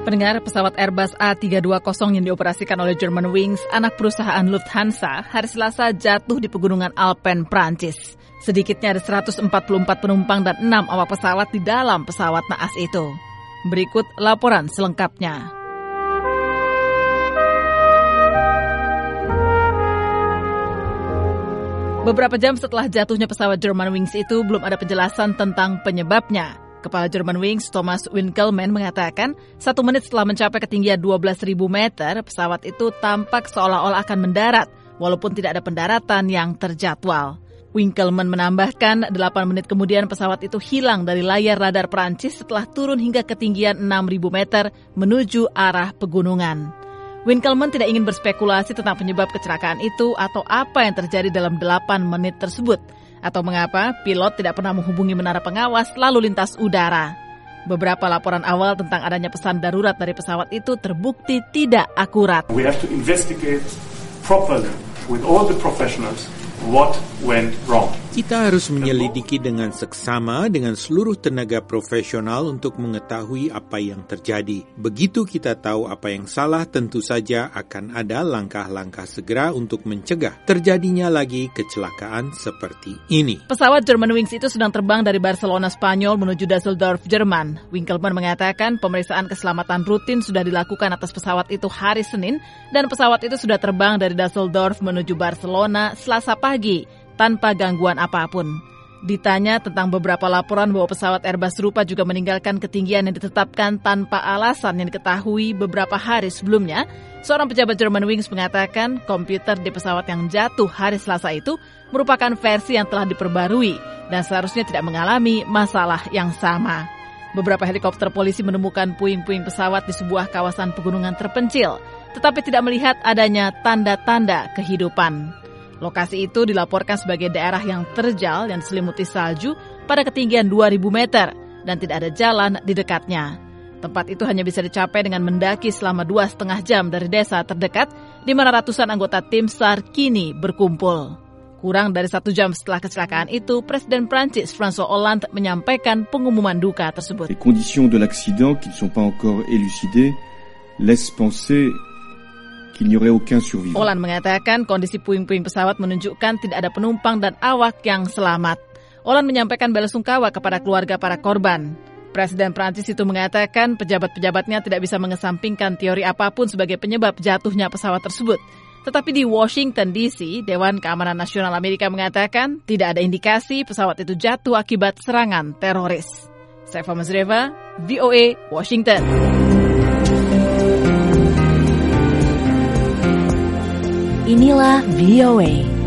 Pendengar, pesawat Airbus A320 yang dioperasikan oleh Germanwings, anak perusahaan Lufthansa, hari Selasa jatuh di pegunungan Alpen, Prancis. Sedikitnya ada 144 penumpang dan 6 awak pesawat di dalam pesawat naas itu. Berikut laporan selengkapnya. Beberapa jam setelah jatuhnya pesawat Germanwings itu, belum ada penjelasan tentang penyebabnya. Kepala Germanwings, Thomas Winkelmann, mengatakan 1 menit setelah mencapai ketinggian 12.000 meter, pesawat itu tampak seolah-olah akan mendarat, walaupun tidak ada pendaratan yang terjadwal. Winkelmann menambahkan 8 menit kemudian pesawat itu hilang dari layar radar Prancis setelah turun hingga ketinggian 6.000 meter menuju arah pegunungan. Winkelmann tidak ingin berspekulasi tentang penyebab kecelakaan itu atau apa yang terjadi dalam 8 menit tersebut, atau mengapa pilot tidak pernah menghubungi menara pengawas lalu lintas udara. Beberapa laporan awal tentang adanya pesan darurat dari pesawat itu terbukti tidak akurat. We have to investigate properly with all the professionals what went wrong. Kita harus menyelidiki dengan seksama dengan seluruh tenaga profesional untuk mengetahui apa yang terjadi. Begitu kita tahu apa yang salah, tentu saja akan ada langkah-langkah segera untuk mencegah terjadinya lagi kecelakaan seperti ini. Pesawat Germanwings itu sedang terbang dari Barcelona, Spanyol menuju Düsseldorf, Jerman. Winkelmann mengatakan pemeriksaan keselamatan rutin sudah dilakukan atas pesawat itu hari Senin dan pesawat itu sudah terbang dari Düsseldorf menuju Barcelona Selasa pagi tanpa gangguan apapun. Ditanya tentang beberapa laporan bahwa pesawat Airbus serupa juga meninggalkan ketinggian yang ditetapkan tanpa alasan yang diketahui beberapa hari sebelumnya, seorang pejabat Germanwings mengatakan komputer di pesawat yang jatuh hari Selasa itu merupakan versi yang telah diperbarui dan seharusnya tidak mengalami masalah yang sama. Beberapa helikopter polisi menemukan puing-puing pesawat di sebuah kawasan pegunungan terpencil, tetapi tidak melihat adanya tanda-tanda kehidupan. Lokasi itu dilaporkan sebagai daerah yang terjal dan diselimuti salju pada ketinggian 2.000 meter dan tidak ada jalan di dekatnya. Tempat itu hanya bisa dicapai dengan mendaki selama 2,5 jam dari desa terdekat di mana ratusan anggota tim SAR kini berkumpul. Kurang dari 1 jam setelah kecelakaan itu, Presiden Prancis François Hollande menyampaikan pengumuman duka tersebut. Les conditions de l'accident qui ne sont pas encore élucidées laissent penser Hollande mengatakan kondisi puing-puing pesawat menunjukkan tidak ada penumpang dan awak yang selamat. Hollande menyampaikan belasungkawa kepada keluarga para korban. Presiden Prancis itu mengatakan pejabat-pejabatnya tidak bisa mengesampingkan teori apapun sebagai penyebab jatuhnya pesawat tersebut. Tetapi di Washington DC, Dewan Keamanan Nasional Amerika mengatakan tidak ada indikasi pesawat itu jatuh akibat serangan teroris. Saifa Mazreva, VOA, Washington. Inilah VOA.